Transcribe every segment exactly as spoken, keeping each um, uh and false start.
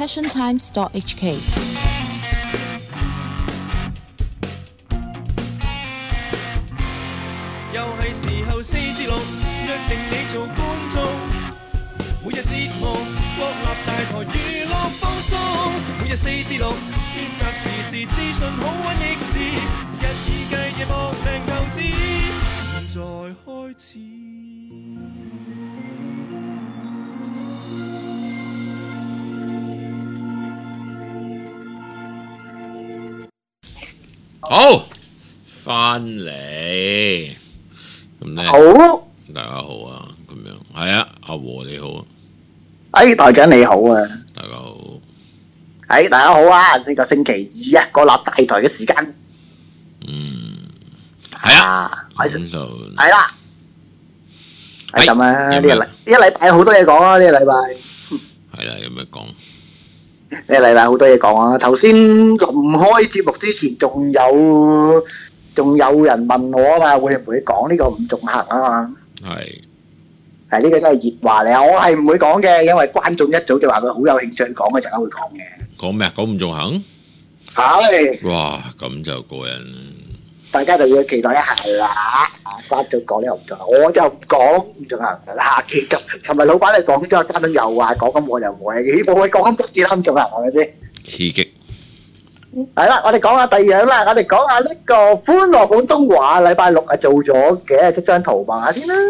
passion times dot h k。 又係時候四至六，約定你做觀眾。每日節目，國立大台娛樂放送。每日四至六，結集時事資訊好玩益智，日以繼夜搏命投資。現在開始。 好，翻嚟咁咧， 好， 大家好啊，咁樣係啊，阿和你好啊， 哎，台長你好啊， 大家好， 哎，大家好啊，呢個星期二啊，國立大台嘅時間， 嗯，係啊， 開咁就係啦，係咁啊，呢有咩個禮呢個禮拜好多嘢講啊，呢個禮拜， 係啦，有咩講？ 呢個禮拜好多嘢講啊，頭先臨開節目之前，仲有仲有人問我啊嘛，會唔會講呢個伍仲衡啊嘛？ 係係呢個真係熱話嚟啊！我係唔會講嘅，因為觀眾一早就話佢好有興趣講嘅，陣間會講嘅。 講咩啊？講伍仲衡？ 係， 哇，咁就過癮。 大家就要期待一下啦。啊，觀眾講呢個伍仲衡，我就唔講伍仲衡啦。下期咁，琴日老闆你講咗，觀眾又話講咁，我就唔會，我會講咁多次啦，伍仲衡係咪先？ 刺激。 係啦，我哋講下第二樣啦，我哋講下呢個歡樂滿東華禮拜六啊做咗嘅，即張圖望下先啦。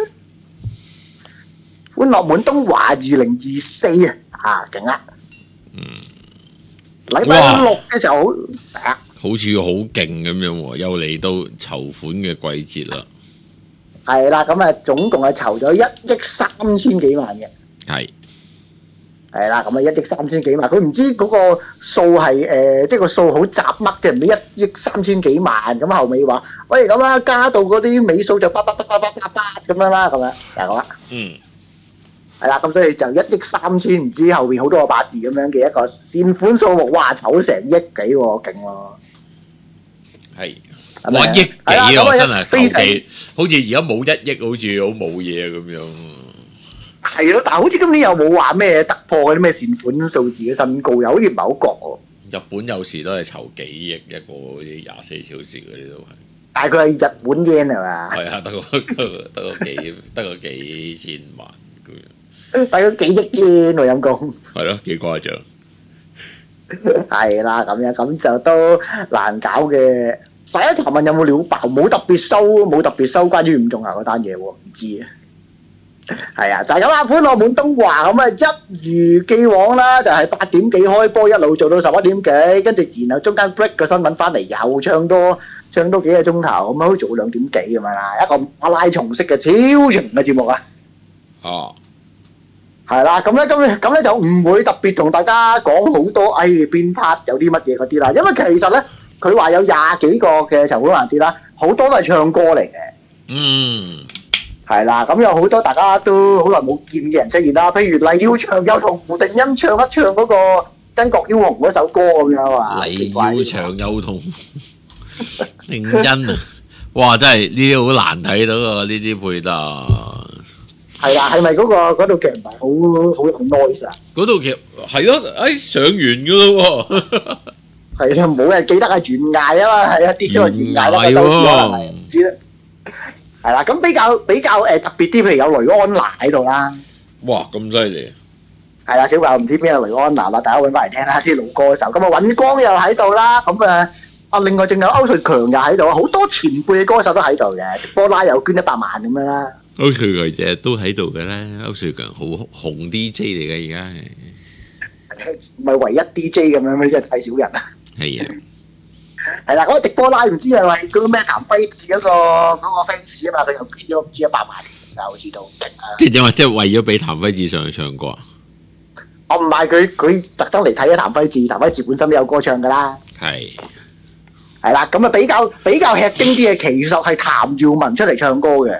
歡樂滿東華二零二四啊，啊勁啊！ 嗯， 禮拜六嘅時候好啊， 好似好勁咁樣喎，又嚟到籌款嘅季節啦。 係啦，咁啊總共係籌咗一億三千幾萬嘅。 係。 係啦，咁啊一億三千幾萬，佢唔知嗰個數係誒，即係個數好雜乜嘅，唔知一億三千幾萬，咁後尾話，喂咁啦，加到嗰啲尾數就八八八八八八八咁樣啦，咁樣就係咁啦。 嗯。 係啦，咁所以就一億三千，唔知後邊好多個八字咁樣嘅一個善款數目，哇，籌成億幾喎，勁喎！ 係。哇！億幾啊，真係求其，好似而家冇一億，好似好冇嘢咁樣。 係咯，但係好似今年又冇話咩突破嗰啲咩善款數字嘅新高，又好似唔係好覺喎。 日本有時都係籌幾億一個嗰啲廿四小時嗰啲都係。 但係佢係日本 yen 係嘛？ 係啊，得個得個幾得個幾千萬咁樣。 大概幾億 yen 喎陰公。 係咯，幾誇張。 係啦，咁樣咁就都難搞嘅。十一頭問有冇料爆，冇特別收，冇特別收關於伍仲衡嗰單嘢喎，唔知啊。係啊，就係咁啦，歡樂滿東華咁啊，一如既往啦，就係八點幾開波，一路做到十一點幾，跟住然後中間 break 個新聞翻嚟，又唱多唱多幾個鐘頭，咁啊，好似做到兩點幾咁樣啦，一個馬拉松式嘅超長嘅節目啊。 哦， 係啦，咁咧咁咁咧就唔會特別同大家講好多，哎邊 part 有啲乜嘢嗰啲啦，因為其實咧佢話有廿幾個嘅籌款環節啦，好多都係唱歌嚟嘅。 嗯。 係啦，咁有好多大家都好耐冇見嘅人出現啦，譬如黎耀祥又同胡定欣唱一唱嗰個《巾幗梟雄》嗰首歌咁樣啊。 黎耀祥又同定欣啊，哇！真係呢啲好難睇到啊，呢啲配搭。 係啦，係咪嗰個嗰套劇唔係好好有 noise 啊？ 嗰套劇係咯，誒上完噶咯喎。 係啊，冇人記得係懸崖啊嘛，係啊，跌咗個懸崖啦，個收視可能係唔知咧。係啦，咁比較比較誒特別啲，譬如有雷安娜喺度啦。 哇，咁犀利！ 係啦，小朋友唔知邊個雷安娜啦，大家揾翻嚟聽啦，啲老歌手。咁啊，尹光又喺度啦，咁啊啊，另外仲有歐瑞強又喺度，好多前輩嘅歌手都喺度嘅。波拉又捐一百萬咁樣啦。 歐瑞強日日都喺度嘅啦，歐瑞強好紅 D J 嚟嘅而家係。 唔係唯一 D J 咁樣咩？真係太少人啦。 係啊。 係啦，嗰個迪波拉唔知係咪嗰個咩譚輝智嗰個嗰個 fans 啊嘛，佢又捐咗唔知一百萬啊，好似都勁啊！ 即係點啊？即係為咗俾譚輝智上去唱歌啊？ 我唔係佢佢特登嚟睇咗譚輝智，譚輝智本身都有歌唱噶啦。 係係啦，咁啊比較比較吃驚啲嘅，其實係譚耀文出嚟唱歌嘅，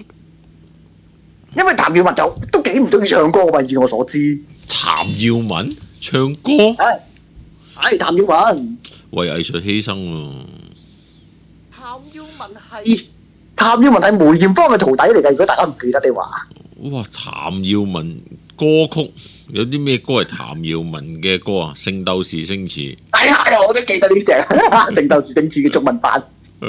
因為譚耀文就都幾唔中意唱歌嘛，以我所知。 譚耀文唱歌？ 係係譚耀文。 為藝術犧牲喎。 譚耀文係譚耀文係梅艷芳嘅徒弟嚟㗎，如果大家唔記得的話。 哇！譚耀文歌曲有啲咩歌係譚耀文嘅歌啊？《聖鬥士星矢》 係啊係啊，我都記得呢隻《聖鬥士星矢》嘅中文版。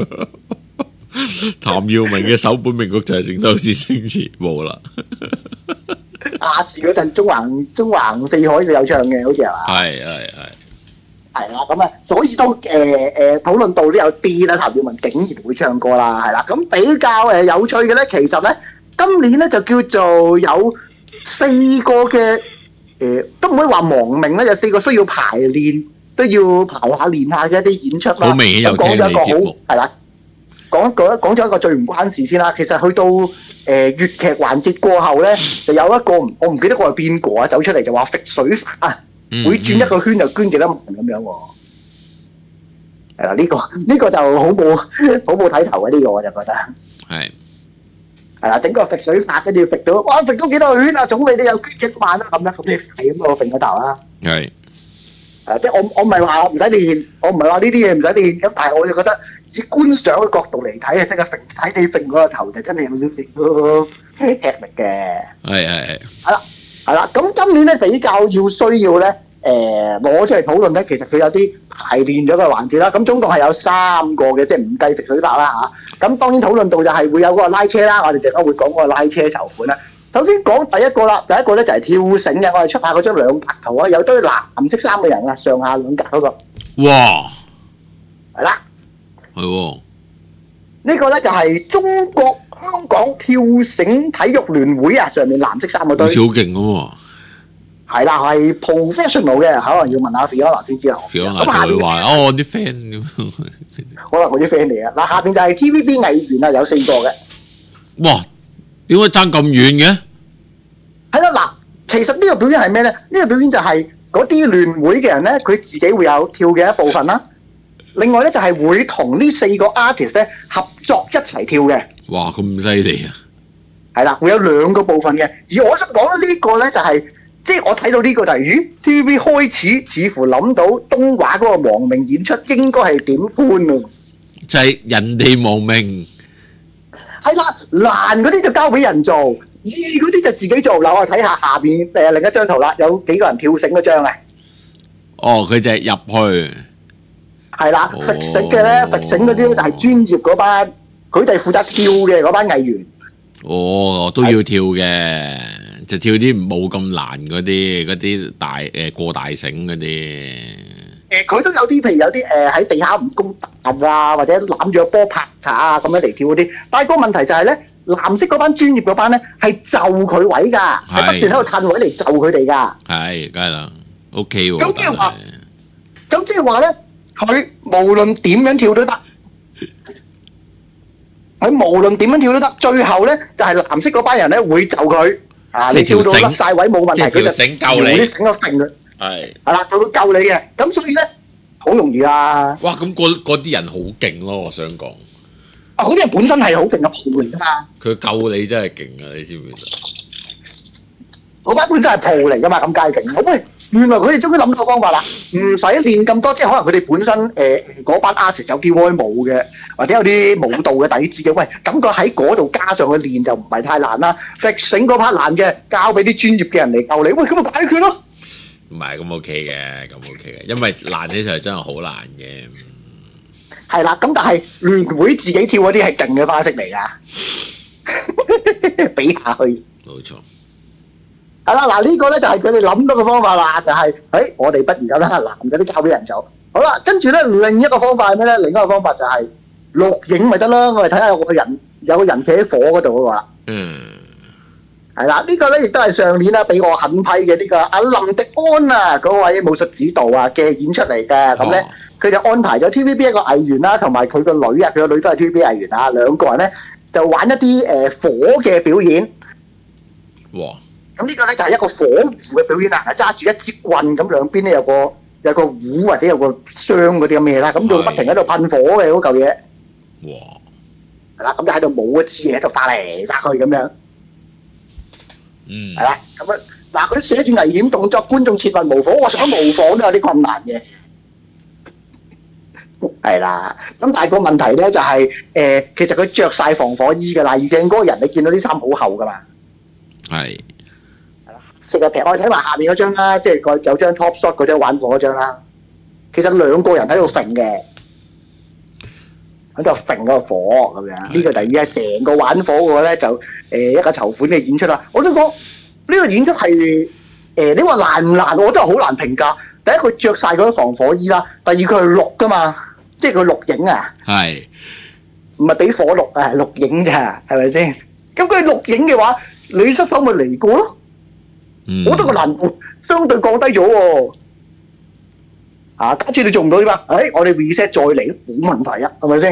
譚耀文嘅首本名曲就係《聖鬥士星矢》，冇啦。 亞視嗰陣中橫中橫四海佢有唱嘅，好似係嘛？ 係係係。 係啦，咁啊，所以都誒誒討論到都有啲啦，譚耀文竟然會唱歌啦，係啦，咁比較誒有趣嘅咧，其實咧今年咧就叫做有四個嘅誒，都唔可以話亡命咧，有四個需要排練，都要排下練下嘅一啲演出啦。 好明顯有聽你節目， 係啦，講講講咗一個最唔關事先啦。其實去到誒粵劇環節過後咧，就有一個我唔記得個係邊個啊，走出嚟就話揈水法啊。會轉一個圈就捐幾多萬咁樣喎，係啦，呢個呢個就好冇好冇睇頭嘅，呢個我就覺得係係啦，整個揈水法跟住揈到哇揈到幾多個圈啊，總理都有捐幾萬啦咁樣，咁你係咁我揈個頭啦， 係誒即係我我唔係話我唔使練，我唔係話呢啲嘢唔使練，咁但係我就覺得以觀賞嘅角度嚟睇啊，即係揈睇你揈嗰個頭就真係有少少吃力嘅， 係係係係啦。係啦，咁今年咧比較要需要咧，誒攞出嚟討論咧，其實佢有啲排練咗嘅環節啦。咁總共係有三個嘅，即係唔計揈水法啦嚇。咁當然討論到就係會有嗰個拉車啦，我哋陣間會講嗰個拉車籌款啦。首先講第一個啦，第一個咧就係跳繩嘅，我哋出下嗰張兩格圖啊，有堆藍色衫嘅人啊，上下兩格嗰個。 哇！ 係啦， 係喎。 呢個咧就係中國香港跳繩體育聯會啊，上面藍色衫嗰堆。 好似好勁嘅喎。 係啦，係 professional 嘅，可能要問下 Fiona 先知啦。 Fiona 就會話：哦，我啲 friend 咁。 可能我啲 friend 嚟啊！嗱，下邊就係 T V B 藝員啊，有四個嘅。 哇！點解爭咁遠嘅？ 係啦，嗱，其實呢個表演係咩咧？呢個表演就係嗰啲聯會嘅人咧，佢自己會有跳嘅一部分啦。另外咧就係會同呢四個 artist 咧合作一齊跳嘅。 哇！咁犀利啊！ 係啦，會有兩個部分嘅。而我想講呢個咧就係、是，即係我睇到呢個就係、是，咦 T V B 開始似乎諗到東華嗰個亡命演出應該係點搬啊？就係人哋亡命。 係啦，難嗰啲就交俾人做，易嗰啲就自己做。嗱，我睇下下邊誒另一張圖啦，有幾個人跳繩嗰張啊？ 哦，佢就係入去。 係啦，揈繩嘅咧，揈繩嗰啲咧就係專業嗰班，佢哋負責跳嘅嗰班藝員。 哦，都要跳嘅，就跳啲冇咁難嗰啲，嗰啲大誒過大繩嗰啲。 誒，佢都有啲，譬如有啲誒喺地下蜈蚣彈啊，或者攬住個波拍下啊，咁樣嚟跳嗰啲。但係個問題就係咧，藍色嗰班專業嗰班咧係就佢位㗎，係不斷喺度褪位嚟就佢哋㗎。 係，梗係啦 ，OK 喎。 咁即係話，咁即係話咧，佢無論點樣跳都得，佢無論點樣跳都得。最後咧就係藍色嗰班人咧會就佢啊，你跳到甩曬位冇問題，佢就繩救你， 啲繩都揈佢。係係啦，佢會救你嘅，咁所以咧好容易啊！ 哇，咁嗰嗰啲人好勁咯，我想講。 啊，嗰啲人本身係好勁嘅鋪嚟㗎嘛。 佢救你真係勁啊！你知唔知？ 嗰班本身係鋪嚟㗎嘛，咁梗係勁。喂，原來佢哋終於諗到方法啦，唔使練咁多，即係可能佢哋本身誒嗰班 artist 有跳開舞嘅，或者有啲舞蹈嘅底子嘅。喂，感覺喺嗰度加上去練就唔係太難啦。揈繩嗰 part 難嘅，交俾啲專業嘅人嚟救你。喂，咁咪解決咯。 唔係咁 OK 嘅，咁 OK 嘅，因為難起上嚟真係好難嘅。 係啦，咁但係聯會自己跳嗰啲係勁嘅花式嚟㗎，比下去。 冇錯。 係啦，嗱呢個咧就係佢哋諗到嘅方法啦，就係、是，誒我哋不如咁啦，男嘅都交俾人做。好啦，跟住咧另一個方法係咩咧？另一個方法就係錄影咪得啦，我哋睇下有個人有個人企喺火嗰度嘅話。嗯。係啦，呢個咧亦都係上年啦，俾我狠批嘅呢個阿林迪安啊嗰位武術指導啊嘅演出嚟嘅。咁咧佢就安排咗 T V B 一個藝員啦，同埋佢個女啊，佢個女都係 T V B 藝員啊，兩個人咧就玩一啲誒火嘅表演。哇！咁呢個咧就係一個火壺嘅表演啦，揸住一支棍咁，兩邊咧有個有個壺或者有個箱嗰啲咁嘅嘢啦，咁就不停喺度噴火嘅嗰嚿嘢。哇！係啦，咁就喺度舞一支嘢喺度發嚟發去咁樣。嗯，係啦，咁啊，嗱，佢寫住危險動作，觀眾切勿模仿。我想模仿都有啲困難嘅，係啦。咁但係個問題咧就係、是，誒、呃，其實佢着晒防火衣噶啦，已經嗰個人你見到啲衫好厚噶嘛，係，係啦，黑成日平，我睇埋下面嗰張啦，即係個有張 top shot 嗰張玩火嗰張啦。其實兩個人喺度揈嘅，喺度揈嗰個火咁樣。呢個第二係成個玩火嘅咧，就誒一個籌款嘅演出啦。我想講呢個演出係誒你話難唔難？我真係好難評價。第一佢着晒嗰啲防火衣啦，第二佢係錄噶嘛，即係佢錄影啊， 係唔係俾火錄啊，係錄影咋，係咪先？咁佢錄影嘅話，你出手咪嚟過咯。 嗯， 我覺得個難度相對降低咗喎。啊，假設你做唔到點啊？誒，我哋 reset 再嚟都冇問題啊，係咪先？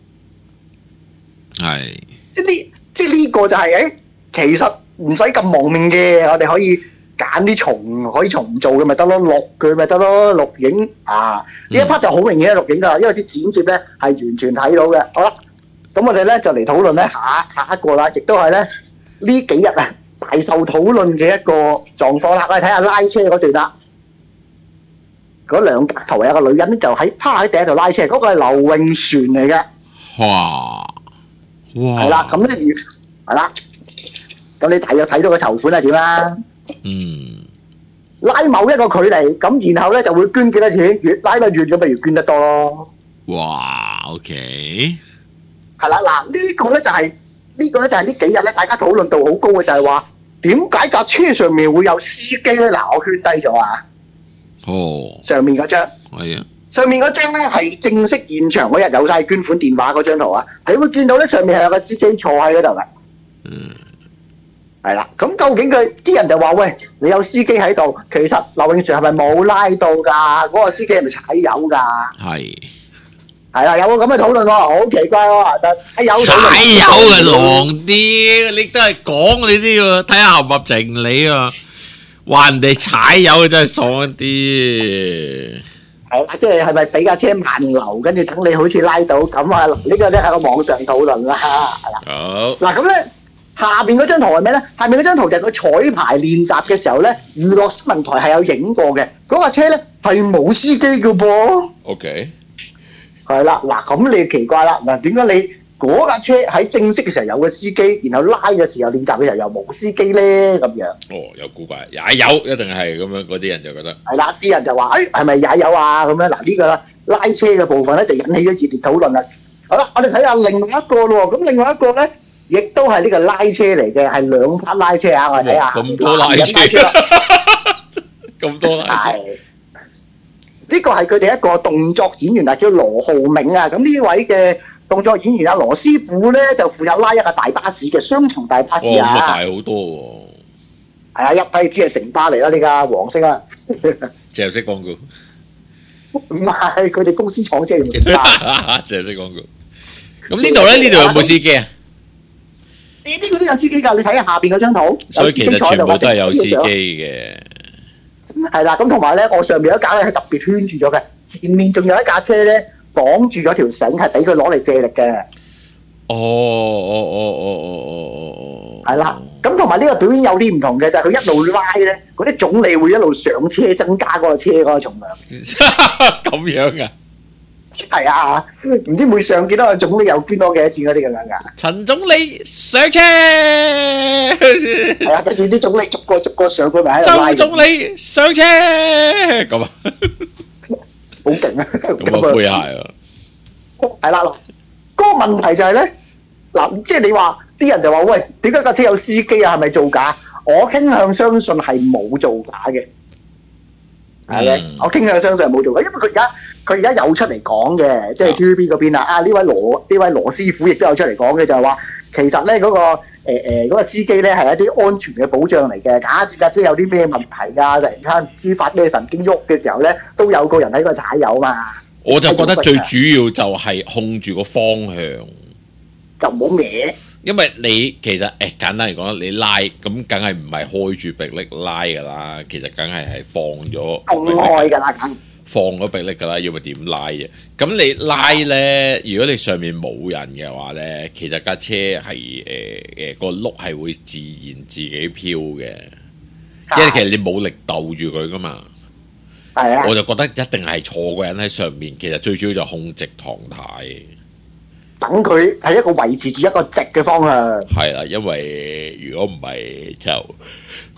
係即係呢，即係呢個就係、是、誒，其實唔使咁亡命嘅，我哋可以揀啲重可以重做嘅咪得咯，錄佢咪得咯，錄影啊呢一 part 就好明顯係錄影㗎，因為啲剪接咧係完全睇到嘅。好啦，咁我哋咧就嚟討論咧下下一個啦，亦都係咧呢幾日啊大受討論嘅一個狀況啦。我哋睇下拉車嗰段啦。嗰兩格頭有個女人咧，就喺趴喺地度拉車，嗰、那個係劉穎璇嚟嘅。 哇哇， 係啦，咁咧係啦，咁你睇有睇到個籌款係點啦？ 嗯， 拉某一個距離，咁然後咧就會捐幾多錢，越拉得越咁，咪越捐得多咯。 哇 ，OK， 係啦，嗱、這個、呢個咧就係、是、呢、這個咧就係呢幾日咧，大家討論度好高嘅就係話，點解架車上面會有司機咧？嗱，我圈低咗啊！ 哦， 上面嗰張係啊， 上面嗰張咧係正式現場嗰日有晒捐款電話嗰張圖啊，你會見到咧上面係有個司機坐喺嗰度嘅。 嗯， 係啦，咁究竟佢啲人就話喂，你有司機喺度，其實劉穎璇係咪冇拉到㗎？嗰、那個司機係咪踩油㗎？ 係係啦，有個咁嘅討論喎，好奇怪喎，就踩油討論踩油嘅狼啲，你都係講你啲喎，睇下合唔合情理啊！話人哋踩油真係爽一啲， 係啦，即係係咪俾架車慢流，跟住等你好似拉到咁啊？呢、這個咧係個網上討論啦，係啦。 好嗱咁咧，下邊嗰張圖係咩咧？下邊嗰張圖就係佢彩排練習嘅時候咧，娛樂新聞台係有影過嘅。嗰架車咧係冇司機嘅噃。 ，OK， 係啦，嗱咁你奇怪啦，嗱點解你嗰架車喺正式嘅時候有個司機，然後拉嘅時候練習嘅時候又冇司機咧？咁樣哦，有古怪，踩油一定係咁樣，嗰啲人就覺得係啦，啲人就話誒係咪踩油啊？咁樣嗱呢個啦，拉車嘅部分咧就引起咗熱烈討論啦。好啦，我哋睇下另外一個咯，咁另外一個咧亦都係呢個拉車嚟嘅，係兩匹拉車啊！我哋睇下咁多拉車，咁多拉車。 係呢個係佢哋一個動作演員啊，叫羅浩銘啊。咁呢位嘅動作演員阿羅師傅咧，就負責拉一個大巴士嘅雙重大巴士哦，咁啊啊。 大好多喎， 係啊，一睇知係城巴嚟啦，呢架黃色啊。 淨係識廣告， 唔係佢哋公司廠車用城巴。 淨係識廣告。咁呢度咧？呢度有冇司機啊？ 呢呢個都有司機㗎，你睇下下邊嗰張圖， 所以其實全部都係有司機機。 嘅。 係啦，咁同埋咧，我上面有一架咧係特別圈住咗嘅，前面仲有一架車咧綁住咗條繩，係俾佢攞嚟借力嘅。 哦哦哦哦哦哦哦哦。 係啦，咁同埋呢個表演有啲唔同嘅，就係、是、佢一路拉咧，嗰啲總理會一路上車增加嗰個車嗰個重量。 咁樣啊？ 係啊，唔知每上幾多個總理又捐多幾多錢嗰啲咁樣㗎。 陳總理上車。 係啊，跟住啲總理逐個逐個上過埋喺度拉。 周總理上車咁啊， 好勁啊！ 咁啊灰鞋啊！ 係啦，嗱，嗰個問題就係咧，嗱，即係你話啲人就話喂，點解架車有司機啊？係咪造假？我傾向相信係冇造假嘅，係咪？ 嗯我傾向相信係冇造假，因為佢而家佢而家有出嚟講嘅，即係 T V B 嗰邊啊，啊呢位羅呢位羅師傅亦都有出嚟講嘅，就係話其實咧嗰個誒誒嗰個司機咧係一啲安全嘅保障嚟嘅，假設架車有啲咩問題啊，突然間唔知發咩神經喐嘅時候咧，都有個人喺度踩油嘛。 我就覺得最主要就係控住個方向， 就唔好歪。 因為你其實誒、欸、簡單嚟講，你拉咁梗係唔係開住迫力拉噶啦，其實梗係係放咗公開㗎啦，梗放咗迫力噶啦，要咪點拉嘅？咁你拉咧，如果你上面冇人嘅話咧，其實架車係誒誒個轆係會自然自己飄嘅，因為其實你冇力鬥住佢噶嘛。 係啊， 我就覺得一定係坐個人喺上面，其實最主要就控直堂軚。 等佢係一個維持住一個直嘅方向。 係啦，因為如果唔係就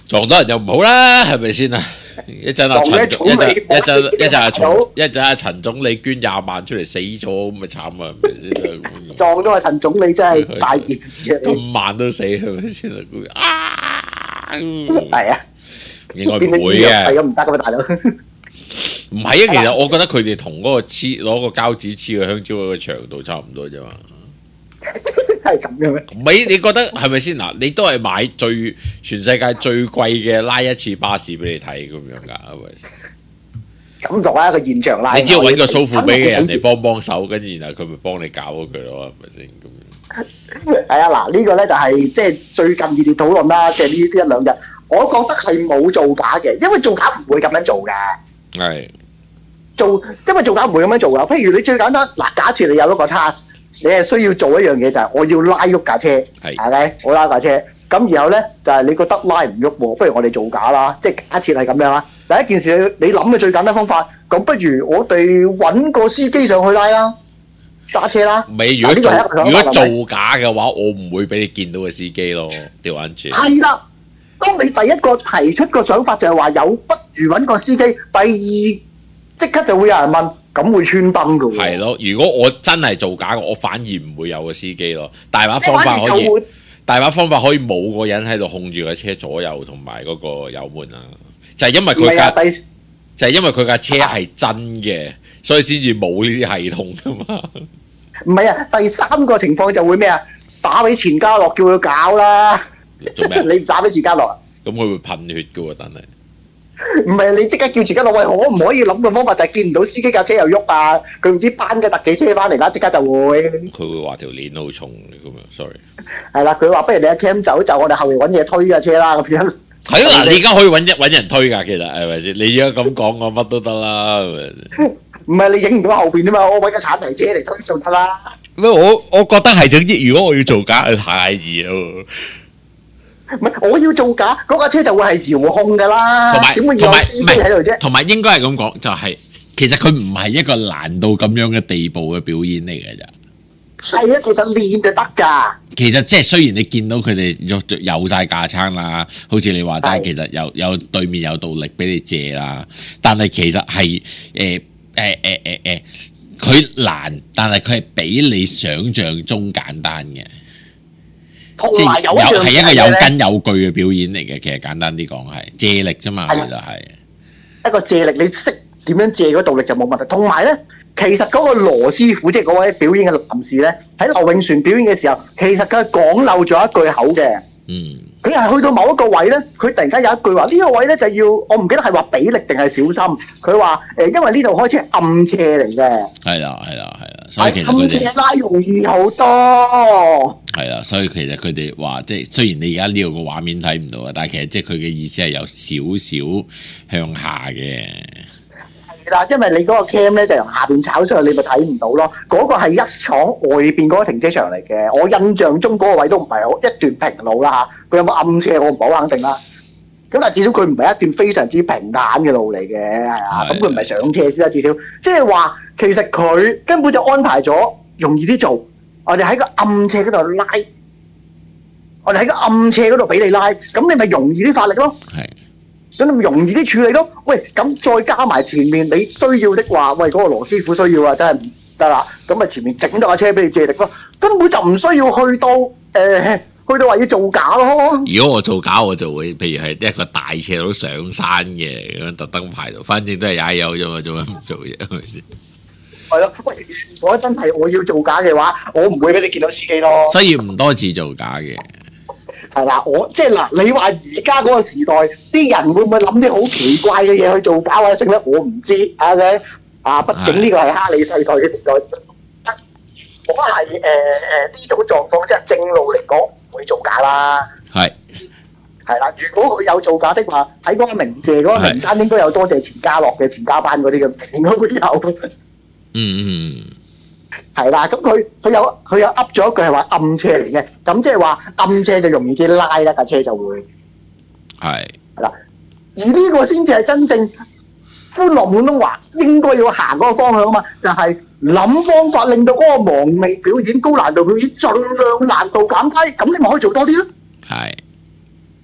撞到人就唔好啦，係咪先啊？一陣阿陳總，一陣一陣一陣阿陳，一陣阿陳總理捐廿萬出嚟死咗，咁咪慘啊！係咪先？ 撞到阿陳總理真係大件事啊！ 咁慢都死係咪先啊？ 係啊， 應該唔會嘅， 係咁唔得噶嘛，大佬。 唔係啊，其實我覺得佢哋同嗰個黐攞個膠紙黐個香蕉嗰個長度差唔多啫嘛。 係咁嘅咩？ 唔係，你覺得係咪先嗱？你都係買最全世界最貴嘅拉一次巴士俾你睇咁樣㗎，係咪先？ 咁做一個現場拉， 你只要揾個蘇富比嘅人嚟幫幫手，跟住然後佢咪幫你搞咗佢咯，係咪先？咁係啊，嗱呢個咧就係即係最近熱烈討論啦，即係呢呢一兩日，我覺得係冇造假嘅，因為造假唔會咁樣做嘅。 係做，因為造假唔會咁樣做㗎。譬如你最簡單嗱，假設你有一個 task。你係需要做一樣嘢就係我要拉喐架車，係咪？我拉架車，咁然後咧就係、是、你覺得拉唔喐喎，不如我哋做假啦，即係假設係咁樣啦。第一件事你諗嘅最簡單方法，咁不如我哋揾個司機上去拉啦，揸車啦。 唔係，如果做如果造假嘅話，我唔會俾你見到個司機咯，調翻轉。係啦，當你第一個提出個想法就係話有，不如揾個司機。第二即刻就會有人問。咁會穿燈㗎喎。係咯，如果我真係做假，我反而唔會有個司機咯。大把方法可以，大把方法可以冇個人喺度控住個車左右同埋嗰個油門啊。就係、是、因為佢架，就係因為佢架車係真嘅，啊、所以先至冇呢啲系統㗎嘛。唔係啊，第三個情況就會咩啊？打俾錢嘉樂叫佢搞啦。做咩？你唔打俾錢嘉樂啊？咁佢會噴血㗎喎，但係。唔係你即刻叫錢嘉樂喂，可唔可以諗個方法就係見唔到司機架車又喐啊？佢唔知搬嘅特技車翻嚟啦，即刻就會。佢會話條鏈好重咁樣 ，sorry。係啦，佢話不如你阿 Cam 走就我哋後面揾嘢推架車啦咁樣。係啊，嗱，你而家可以揾一揾人推㗎，其實係咪先？你而家咁講，我乜都得啦，係咪？唔係你影唔到後邊啊嘛，我揾架鏟泥車嚟推就得啦。咩？我我覺得係總之，如果我要做假，太易咯。唔係，我要做假，嗰架車就會係遙控㗎啦。同埋，點會有司機喺度啫？同埋應該係咁講，就係、是、其實佢唔係一個難到咁樣嘅地步嘅表演嚟嘅咋。係啊，其實練就得㗎。其實即係雖然你見到佢哋有有曬架撐啦，好似你話齋，其實有有對面有動力俾你借啦，但係其實係誒誒誒誒誒，佢難，但係佢係比你想象中簡單嘅。即係有係一個有根有據嘅表演嚟嘅，其實簡單啲講係借力啫嘛，其實係一個借力，你識點樣借嗰動力就冇問題。同埋咧，其實嗰個羅師傅即係嗰位表演嘅男士咧，喺劉永璇表演嘅時候，其實佢係講漏咗一句口嘅。嗯，佢係去到某一個位咧，佢突然間有一句話，呢、呢個位咧就要我唔記得係話俾力定係小心。佢話誒，因為呢度開始係暗斜嚟嘅。係啦，係啦，係啦，所以其實暗斜拉容易好多。係啦，所以其實佢哋話即係雖然你而家呢度個畫面睇唔到啊，但係其實即係佢嘅意思係有少少向下嘅。係啦，因為你嗰個 cam 咧就由下邊炒出去，你咪睇唔到咯。嗰、嗰個係一廠外邊嗰個停車場嚟嘅，我印象中嗰個位都唔係好一段平路啦嚇。佢有冇暗斜我唔好肯定啦。咁但係至少佢唔係一段非常之平坦嘅路嚟嘅，係啊。咁佢唔係上斜先啦，至少即係話其實佢根本就安排咗容易啲做。我哋喺個暗斜嗰度拉，我哋喺個暗斜嗰度俾你拉，咁你咪容易啲發力咯。係，咁你咪容易啲處理咯。喂，咁再加埋前面你需要的話，喂嗰、嗰個羅師傅需要啊，真係唔得啦。咁咪前面整咗架車俾你借力咯，根本就唔需要去到誒、呃，去到話要做假咯。如果我做假，我就會譬如係一個大斜路上山嘅咁樣特登排到，反正都係踩油啫嘛，做乜唔做嘢係咪先？係咯，喂！如果真係我要做假嘅話，我唔會俾你見到司機咯。所以唔多次做假嘅。係啦，我即係嗱，你話而家嗰個時代，啲人會唔會諗啲好奇怪嘅嘢去做假或者剩咧？我唔知啊嘅。啊，畢竟呢個係哈利世代嘅時代。我係誒誒呢種狀況，即係正路嚟講，唔會做假啦。係。係啦，如果佢有造假的話，喺嗰個鳴謝嗰個名單應該有多謝錢嘉樂嘅錢家班嗰啲嘅，應該會有。嗯嗯，係啦，咁佢佢有佢有噏咗一句係話暗斜嚟嘅，咁即係話暗斜就容易啲拉啦，架車就會係係啦，而呢個先至係真正歡樂滿東華應該要行嗰個方向啊嘛，就係、是、諗方法令到嗰個忙味表演、高難度表演盡量難度減低，咁你咪可以做多啲咯。係。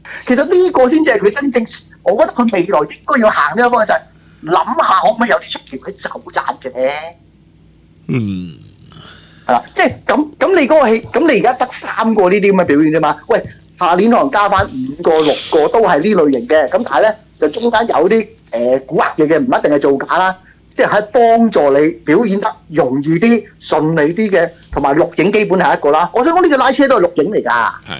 其實呢個先至係佢真正，我覺得佢未來應該要行呢個方向就係諗下可唔可以有啲出橋佢走賺嘅。 嗯， 係啦，即係咁咁你嗰個戲，咁你而家得三個呢啲咁嘅表演啫嘛。喂，下年可能加翻五個六個都係呢類型嘅，咁但係咧就中間有啲誒蠱惑嘢嘅，唔一定係造假啦。即係喺幫助你表演得容易啲、順利啲嘅，同埋錄影基本係一個啦。我想講呢個拉車都係錄影嚟㗎。 係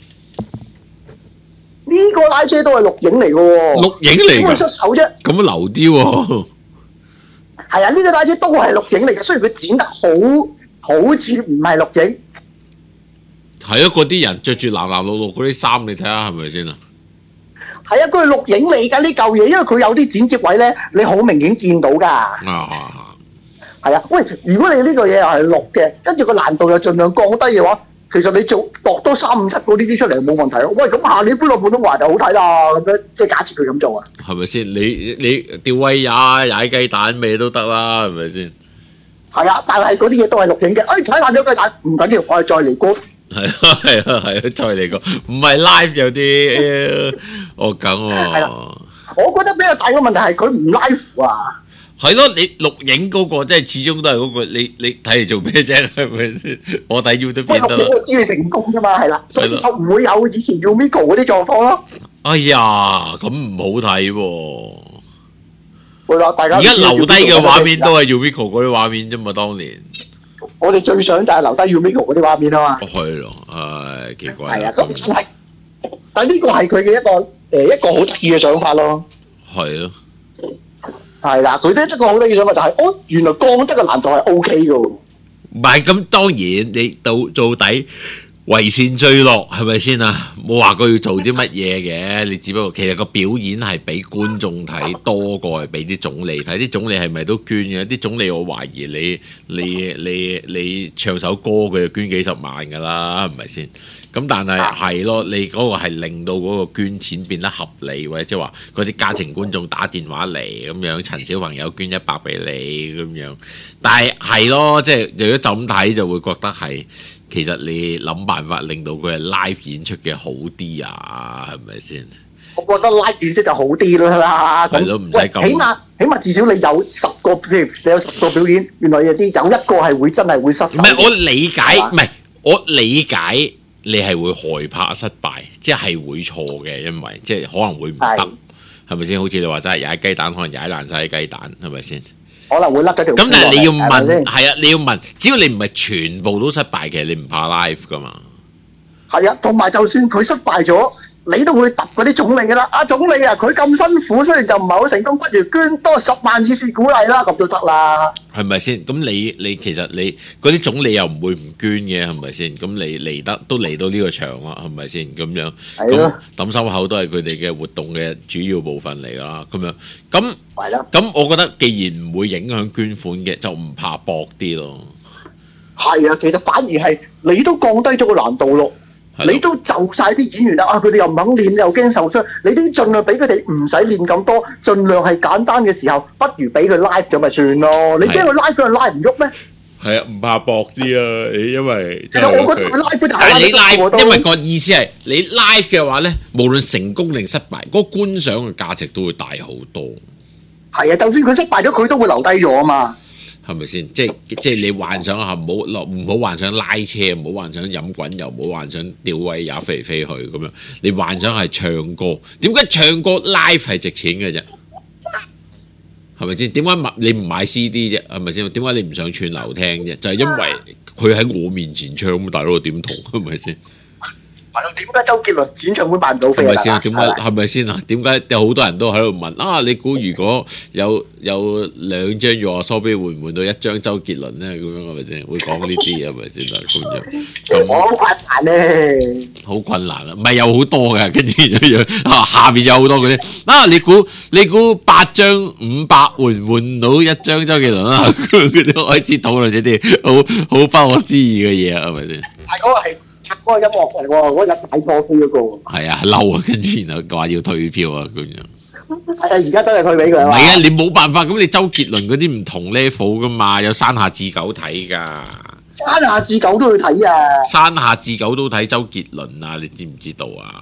呢個拉車都係錄影嚟嘅喎。 錄影嚟㗎， 點會出手啫？ 咁流啲喎。 係啊，呢個拉車都係錄影嚟嘅，雖然佢剪得好好似唔係錄影。 係啊，嗰啲人着住藍藍綠綠嗰啲衫，你睇下係咪先啊？ 係啊，佢係錄影嚟㗎呢嚿嘢，因為佢有啲剪接位咧，你好明顯見到㗎。 啊， 係啊，喂，如果你呢個嘢又係錄嘅，跟住個難度又盡量降低嘅話，其實你做度多三五七個呢啲出嚟冇問題咯。喂，咁下年搬落普通話就好睇啦，咁樣即係假設佢咁做啊。 係咪先？你你吊威也踩雞蛋咩都得啦，係咪先？ 係啊，但係嗰啲嘢都係錄影嘅。哎，踩爛咗雞蛋唔緊要，我哋再嚟過。 係啊係啊係啊，再嚟過，唔係 live 有啲惡梗喎。係啦， 我覺得比較大嘅問題係佢唔 live 啊。 係咯，你錄影嗰個即係始終都係嗰個，你你睇嚟做咩啫？係咪先？我睇 YouTube 片得啦。 錄影我知你成功啫嘛，係啦，所以就唔會有以前 Umiko 嗰啲狀況咯。 哎呀，咁唔好睇喎。 會啦，大家而家留低嘅畫面都係 Umiko 嗰啲畫面啫嘛，當年。 我哋最想就係留低 Umiko 嗰啲畫面啊嘛。 係咯，唉，奇怪。 係啊，咁係，但係呢個係佢嘅一個誒一個好得意嘅想法咯。 係咯。 係啦，佢都一個好得意嘅想法就係，哦，原來降低嘅難度係 O K 嘅喎。 唔係咁，當然你到到底為善最樂係咪先啊？冇話佢要做啲乜嘢嘅，你只不過其實個表演係俾觀眾睇多過係俾啲總理睇。啲總理係咪都捐嘅？啲總理我懷疑你你你你唱首歌佢就捐幾十萬㗎啦，係咪先？咁但係係咯，你嗰個係令到嗰個捐錢變得合理，或者即係話嗰啲家庭觀眾打電話嚟咁樣，陳小朋友捐一百俾你咁樣。但係係咯，即係如果就咁睇就會覺得係。其實你諗辦法令到佢係 live 演出嘅好啲啊，係咪先？ 我覺得 live 演出就好啲啦。 係咯，唔使咁。 起碼起碼至少你有十個，譬如你有十個表演，原來有啲有一個係會真係會失手。 唔係我理解，唔係我理解你係會害怕失敗，即係會錯嘅，因為即係可能會唔得，係咪先？好似你話齋踩雞蛋，可能踩爛晒啲雞蛋，係咪先？可能會甩咗條。 咁但係你要問，係啊，你要問，只要你唔係全部都失敗嘅，你唔怕 live 噶嘛？係啊，同埋就算佢失敗咗，你都會揼嗰啲總理噶啦。啊總理啊，佢咁辛苦，雖然就唔係好成功，不如捐多十萬以示鼓勵啦，咁都得啦。係咪先？咁你你其實你嗰啲總理又唔會唔捐嘅，係咪先？咁你嚟得都嚟到呢個場啦，係咪先？咁樣咁抌心口都係佢哋嘅活動嘅主要部分嚟㗎啦。咁樣咁係啦。咁我覺得既然唔會影響捐款嘅，就唔怕搏啲咯。係啊，其實反而係你都降低咗個難度咯。你都就晒啲演員啦，啊佢哋又唔肯練，又驚受傷，你都盡量俾佢哋唔使練咁多，盡量係簡單嘅時候，不如俾佢 live 咗咪算咯。你驚佢 live 佢 live 唔喐咩？係啊，唔怕搏啲啊，因為其實我覺得佢 live 但係你 live，因為個意思係你 live 嘅話咧，無論成功定失敗，嗰個觀賞嘅價值都會大好多。係啊，就算佢失敗咗，佢都會留低咗啊嘛。係咪先？即係即係你幻想下，唔好落，唔好幻想拉車，唔好幻想飲滾油，唔好幻想吊威也飛嚟飛去咁樣。你幻想係唱歌，點解唱歌 live 係值錢嘅啫？係咪先？點解你唔買 C D 啫？係咪先？點解你唔上串流聽啫？就係、是、因為佢喺我面前唱，咁大佬點同？係咪先？點解周杰倫演唱會買唔到飛啊？係咪先？點解係咪先啊？點解有好多人都喺度問啊？你估如果有有兩張若蘇比換唔換到一張周杰倫咧？咁樣係咪先？會講呢啲係咪先啊？咁樣咁好困難咧，好困難啊！唔係有好多嘅，跟住樣啊，下邊有好多嗰啲啊！你估你估八張五百換唔換到一張周杰倫啊？佢哋開始討論呢啲好好不可思議嘅嘢啊？係咪先？係嗰個係。嗰個音樂嚟喎，嗰日大錯飛嗰個。係啊，嬲啊，跟住然後話要退票啊，咁樣。係啊，而家真係退俾佢。唔係啊，你冇辦法，咁你周杰倫嗰啲唔同 level 噶嘛，有山下智久睇噶。山下智久都去睇啊！山下智久都睇周杰倫啊，你知唔知道啊？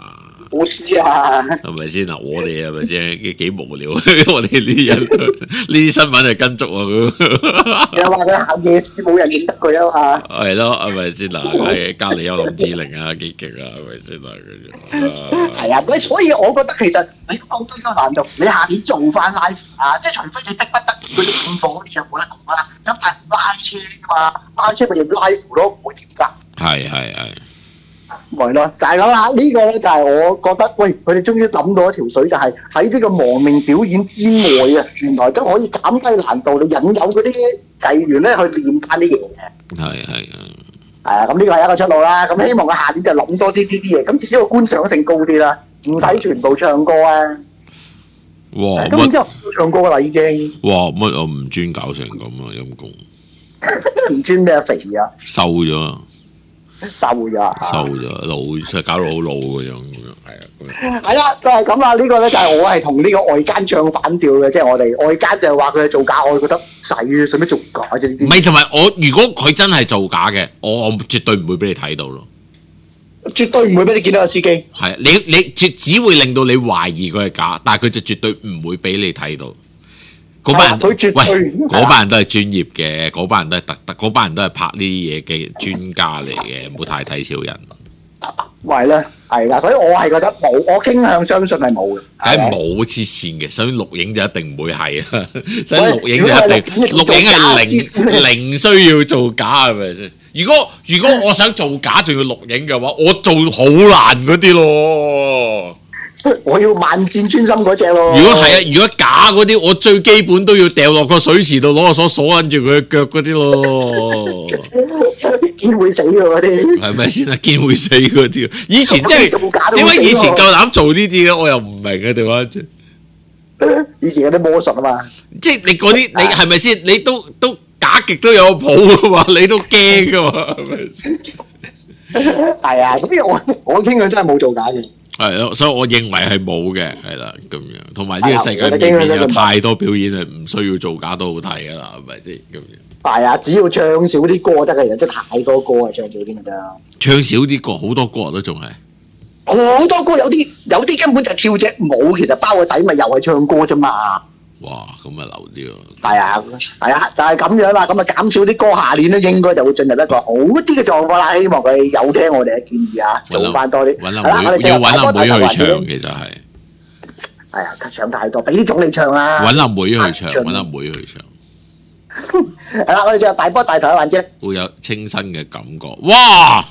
我知啊， 係咪先嗱？我哋係咪先幾幾無聊？我哋呢啲人呢啲新聞係跟足啊！佢又話佢行夜市冇人認得佢啊嘛。 係咯，係咪先嗱？係隔離有林志玲啊，幾勁啊，係咪先啊？ 係啊，所以我覺得其實你降低個難度，你下年做翻 live 啊，即係除非你逼不得已嗰啲咁火嗰啲就冇得講啦。咁但係拉車㗎嘛，拉車咪要 live 咯，唔會點㗎。 係係係。 咪咯，就係咁啦。呢個咧就係我覺得，喂，佢哋終於諗到一條水，就係喺呢個亡命表演之外啊，原來都可以減低難度，你引誘嗰啲藝員咧去練翻啲嘢嘅。 係係係。 係啊，咁呢個係一個出路啦。咁希望佢下年就諗多啲呢啲嘢，咁至少個觀賞性高啲啦，唔睇全部唱歌啊。 哇！ 咁之後唱歌啦已經。 哇！乜我唔專搞成咁啊？陰公。 唔專咩肥啊？ 瘦咗。 瘦咗， 瘦咗，老即係搞到好老嗰種咁樣，係啊， 係啦，就係咁啦。呢個咧就係我係同呢個外間唱反調嘅，即係我哋外間就係話佢係造假，我覺得使使乜造假啫呢啲。 唔係，同埋我如果佢真係造假嘅，我我絕對唔會俾你睇到咯， 絕對唔會俾你見到個司機。 係你你只只會令到你懷疑佢係假，但係佢就絕對唔會俾你睇到。嗰班人，喂，嗰班人都係專業嘅，嗰班人都係特特，嗰班人都係拍呢啲嘢嘅專家嚟嘅，唔好太睇小人。 係啦，係啦，所以我係覺得冇，我傾向相信係冇嘅。 梗係冇黐線嘅，所以錄影就一定唔會係啊，所以錄影就一定錄影係零零需要做假係咪先？如果如果我想做假仲要錄影嘅話，我做好難嗰啲咯。 我要萬箭穿心嗰隻咯。 如果係啊，如果假嗰啲，我最基本都要掉落個水池度攞個鎖鎖緊住佢嘅腳嗰啲咯。 見會死嘅嗰啲。係咪先啊？見會死嗰啲。以前即係點解以前夠膽做呢啲咧？我又唔明嘅地方。 以前有啲魔術啊嘛。 即係你嗰啲，你係咪先？你都都假極都有譜噶嘛？你都驚噶嘛？係咪先？ 係啊，所以我我傾向真係冇做假嘅。 係咯，所以我認為係冇嘅，係啦咁樣。同埋呢個世界裏面有太多表演係唔需要做假都好睇噶啦，係咪先咁樣？ 係啊，只要唱少啲歌得嘅，人真係太多歌啊，唱少啲咪得。 唱少啲歌，好多歌都仲係。 好多歌有啲有啲根本就係跳隻舞，其實包個底咪又係唱歌啫嘛。 哇，咁啊流啲咯。 係啊，係啊，就係咁樣啦。咁啊減少啲歌，下年咧應該就會進入一個好啲嘅狀況啦。希望佢有聽我哋嘅建議啊，做翻多啲。 揾阿妹，要揾阿妹去唱，其實係。 係啊，唱太多，俾啲種你唱啦。 揾阿妹去唱，揾阿妹去唱。 係啦，我哋就大波大頭嘅環節。 會有清新嘅感覺。哇！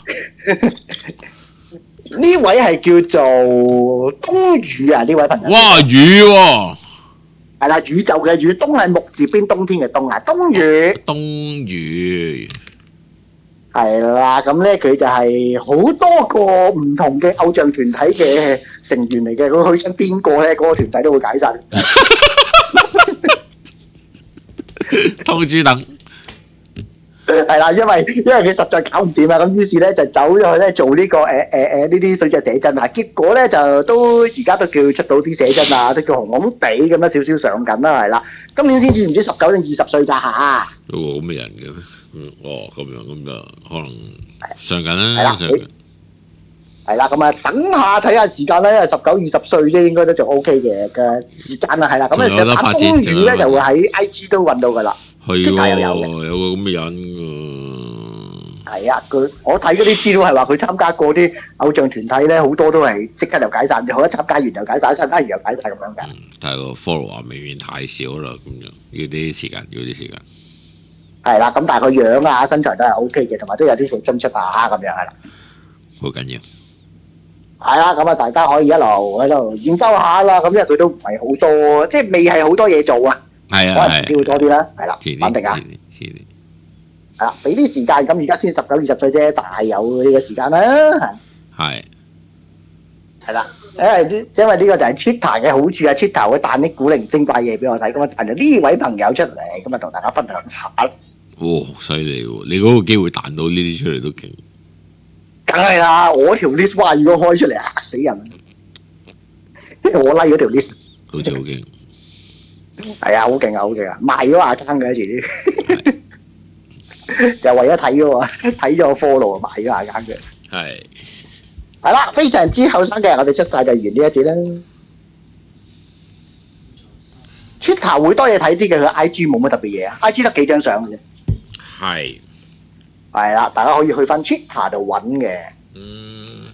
呢位係叫做冬雨啊，呢位朋友。 哇，雨喎！ 係啦，宇宙嘅宇，冬係木字邊冬天嘅冬啊，冬雨。 冬雨係啦，咁咧佢就係好多個唔同嘅偶像團體嘅成員嚟嘅，佢去親邊個咧，嗰個團體都會解散。 通豬等。 係啦，因為因為佢實在搞唔掂啊，咁於是咧就走咗去咧做呢個誒誒誒呢啲水著寫真啊，結果咧就都而家都叫出到啲寫真啊，都叫紅紅地咁樣少少上緊啦，係啦，今年先至唔知十九定二十歲咋嚇。 有個咁嘅人嘅咩？哦，咁樣咁就可能上緊啦，上緊。 係啦，咁啊等下睇下時間啦，因為十九二十歲啫，應該都仲 O K 嘅嘅時間啦，係啦，咁啊成晚風雨咧就會喺 I G 都揾到噶啦。 係喎，有個咁嘅人㗎。係啊，佢我睇嗰啲資料係話佢參加過啲偶像團體咧，好多都係即刻就解散，好一參加完就解散，參加完又解散咁樣㗎。 但係個 follower 未免太少啦，咁樣要啲時間，要啲時間。 係啦，咁但係個樣啊、身材都係 O K 嘅，同埋都有啲水針出啊咁樣係啦。 好緊要。係啦，咁啊大家可以一路喺度研究下啦。咁因為佢都唔係好多，即係未係好多嘢做啊。 係啊， 可能機會多啲啦，係啦，穩定啊，係啦，俾啲時間，咁而家先十九二十歲啫，大有呢個時間啦， 係， 係啦，因為啲因為呢個就係 Twitter 嘅好處啊 ，Twitter 會彈啲古靈精怪嘢俾我睇，咁啊彈咗呢位朋友出嚟，咁啊同大家分享下。 哇，犀利喎！你嗰個機會彈到呢啲出嚟都勁， 梗係啦，我條 list 哇，如果開出嚟嚇死人，即係我 like 嗰條 list， 好似好勁。 係啊，好勁啊，好勁啊！賣咗阿坑嘅一次啲，就為咗睇嗰個睇咗個 follow 賣咗阿坑嘅。 係係啦，非常之後生嘅，我哋出晒就完呢一節啦。Twitter 會多嘢睇啲嘅，佢 I G 冇乜特別嘢啊 ，I G 得幾張相嘅啫。 係係啦，大家可以去翻 Twitter 度揾嘅。 嗯，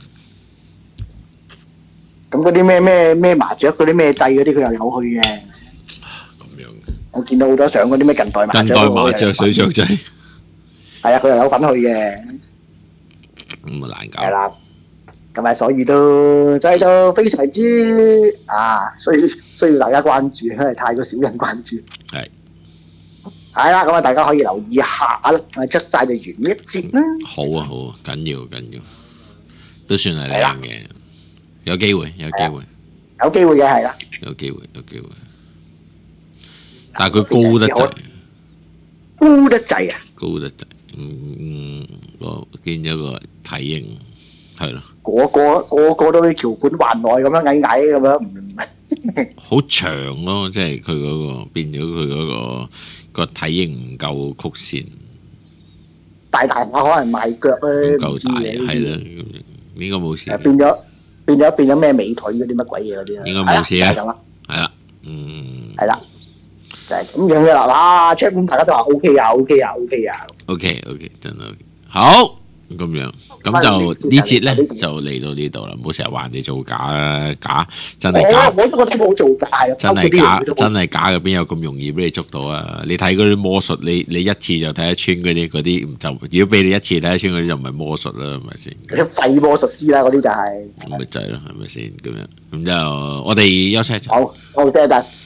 咁嗰啲咩咩咩麻雀嗰啲咩掣嗰啲，佢又有去嘅。 咁樣嘅我見到好多相嗰啲咩近代麻雀， 近代麻雀水象仔， 係啊，佢又有份去嘅。 咁啊難搞。 係啦，咁啊，所以都所以都非常之啊，需需要大家關注，因為太過少人關注。 係係啦，咁啊，大家可以留意下啦，我哋出晒就完一節啦。 好啊好啊，緊要緊要，都算係靚嘅，有機會有機會有機會嘅係啦， 有機會有機會，但係佢高得滯， 高得滯啊！ 高得滯，嗯，我見咗個體型係咯， 個個個個都橋本環內咁樣矮矮咁樣，唔好長咯，即係佢嗰個變咗佢嗰個個體型唔夠曲線， 大大下可能賣腳咧， 唔夠大，係啦，應該冇事。 變咗變咗變咗咩美腿嗰啲乜鬼嘢嗰啲啊？ 應該冇事啊， 係啦， 係啦，嗯， 係啦，就係咁樣嘅啦。哇 check 咁大家都話 OK 啊 OK 啊 OK 啊 ，OK OK 真係 OK，好。咁樣，咁就呢節咧就嚟到呢度啦，唔好成日話人哋做假啦，假真係假， 我我都覺得冇做假， 真係假，真係假嘅邊有咁容易俾你捉到啊？你睇嗰啲魔術，你你一次就睇得穿嗰啲，嗰啲就如果俾你一次睇得穿嗰啲就唔係魔術啦，係咪先？ 嗰啲廢魔術師啦，嗰啲就係。 咁咪就係咯，係咪先？咁樣，咁就我哋休息一陣。 好，休息一陣。